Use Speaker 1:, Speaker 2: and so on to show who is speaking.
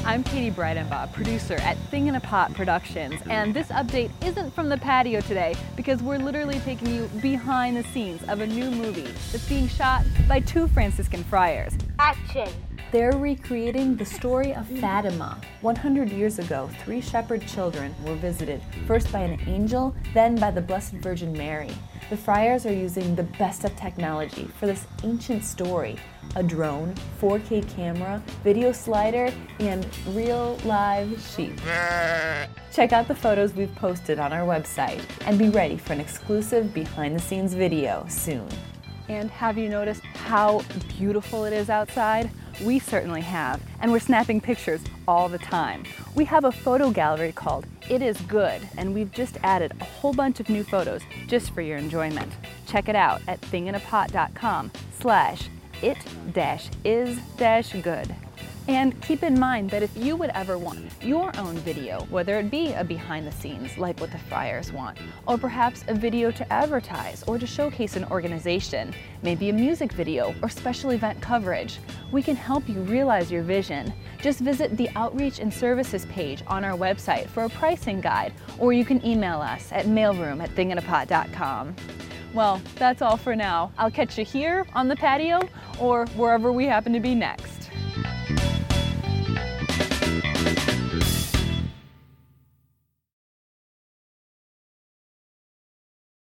Speaker 1: I'm Katie Breidenbaugh, producer at Thing in a Pot Productions, and this update isn't from the patio today because we're literally taking you behind the scenes of a new movie that's being shot by two Franciscan friars.
Speaker 2: Action!
Speaker 3: They're recreating the story of Fatima. 100 years ago, 3 shepherd children were visited, first by an angel, then by the Blessed Virgin Mary. The friars are using the best of technology for this ancient story: a drone, 4K camera, video slider, and real live sheep. Check out the photos we've posted on our website and be ready for an exclusive behind-the-scenes video soon.
Speaker 1: And have you noticed how beautiful it is outside? We certainly have, and we're snapping pictures all the time. We have a photo gallery called It Is Good, and we've just added a whole bunch of new photos just for your enjoyment. Check it out at thinginaPot.com/it-is-good. And keep in mind that if you would ever want your own video, whether it be a behind the scenes like what the friars want, or perhaps a video to advertise or to showcase an organization, maybe a music video or special event coverage, we can help you realize your vision. Just visit the Outreach and Services page on our website for a pricing guide, or you can email us at mailroom@thinginaPot.com. Well, that's all for now. I'll catch you here on the patio or wherever we happen to be next.